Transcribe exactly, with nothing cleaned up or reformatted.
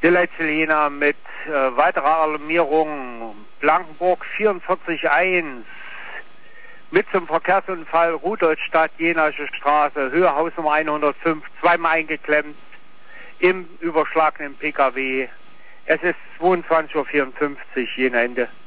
Die letzte Jena mit äh, weiterer Alarmierung. Blankenburg vierundvierzig eins. Mit zum Verkehrsunfall Rudolstadt, Jenasche Straße, Höhe Hausnummer hundertfünf, zweimal eingeklemmt im überschlagenen P K W. Es ist zweiundzwanzig Uhr vierundfünfzig, Jena Ende.